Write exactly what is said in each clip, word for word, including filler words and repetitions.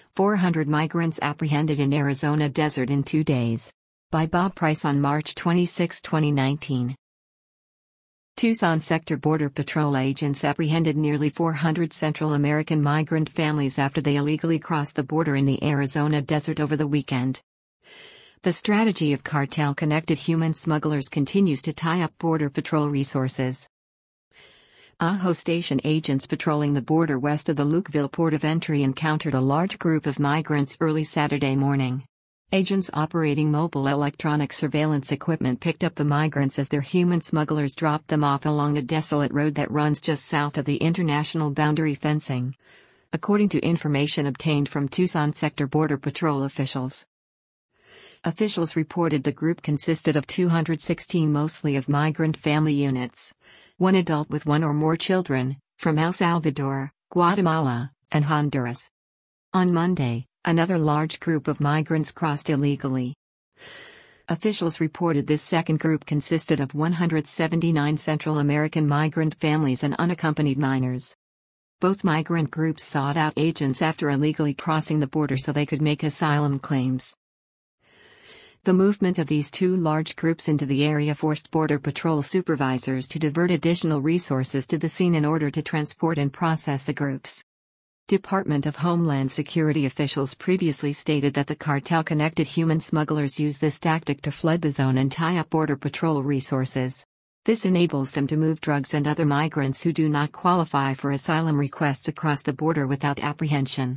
four hundred migrants apprehended in Arizona desert in two days. By Bob Price on March twenty-sixth, twenty nineteen. Tucson Sector Border Patrol agents apprehended nearly four hundred Central American migrant families after they illegally crossed the border in the Arizona desert over the weekend. The strategy of cartel-connected human smugglers continues to tie up Border Patrol resources. Ajo Station agents patrolling the border west of the Lukeville port of entry encountered a large group of migrants early Saturday morning. Agents operating mobile electronic surveillance equipment picked up the migrants as their human smugglers dropped them off along a desolate road that runs just south of the international boundary fencing, according to information obtained from Tucson Sector Border Patrol officials. Officials reported the group consisted of two hundred sixteen, mostly of migrant family units, one adult with one or more children, from El Salvador, Guatemala, and Honduras. On Monday, another large group of migrants crossed illegally. Officials reported this second group consisted of one hundred seventy-nine Central American migrant families and unaccompanied minors. Both migrant groups sought out agents after illegally crossing the border so they could make asylum claims. The movement of these two large groups into the area forced Border Patrol supervisors to divert additional resources to the scene in order to transport and process the groups. Department of Homeland Security officials previously stated that the cartel-connected human smugglers use this tactic to flood the zone and tie up Border Patrol resources. This enables them to move drugs and other migrants who do not qualify for asylum requests across the border without apprehension.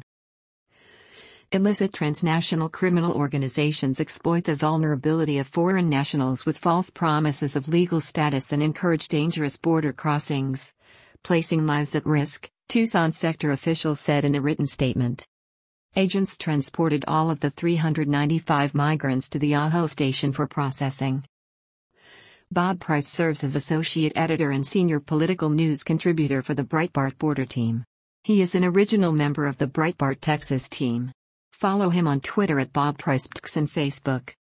Illicit transnational criminal organizations exploit the vulnerability of foreign nationals with false promises of legal status and encourage dangerous border crossings, placing lives at risk, Tucson sector officials said in a written statement. Agents transported all of the three hundred ninety-five migrants to the Ajo station for processing. Bob Price serves as associate editor and senior political news contributor for the Breitbart Border Team. He is an original member of the Breitbart Texas team. Follow him on Twitter at Bob Price P T X and Facebook.